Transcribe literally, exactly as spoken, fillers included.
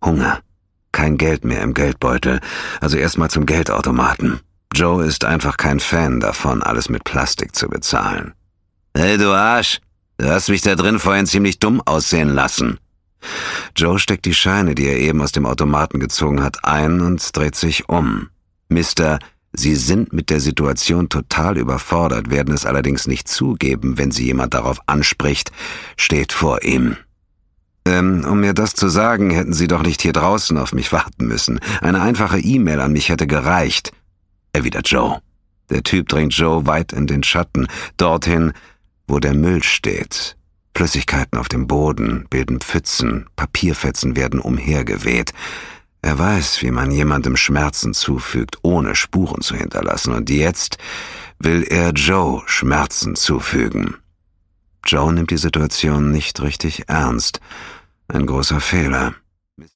Hunger. Kein Geld mehr im Geldbeutel, also erstmal zum Geldautomaten. Joe ist einfach kein Fan davon, alles mit Plastik zu bezahlen. »Hey, du Arsch! Du hast mich da drin vorhin ziemlich dumm aussehen lassen.« Joe steckt die Scheine, die er eben aus dem Automaten gezogen hat, ein und dreht sich um. Mister Sie sind mit der Situation total überfordert, werden es allerdings nicht zugeben, wenn Sie jemand darauf anspricht, steht vor ihm. Ähm, um mir das zu sagen, hätten Sie doch nicht hier draußen auf mich warten müssen. Eine einfache E-Mail an mich hätte gereicht, erwidert Joe. Der Typ drängt Joe weit in den Schatten, dorthin, wo der Müll steht. Flüssigkeiten auf dem Boden bilden Pfützen, Papierfetzen werden umhergeweht. Er weiß, wie man jemandem Schmerzen zufügt, ohne Spuren zu hinterlassen, und jetzt will er Joe Schmerzen zufügen. Joe nimmt die Situation nicht richtig ernst. Ein großer Fehler.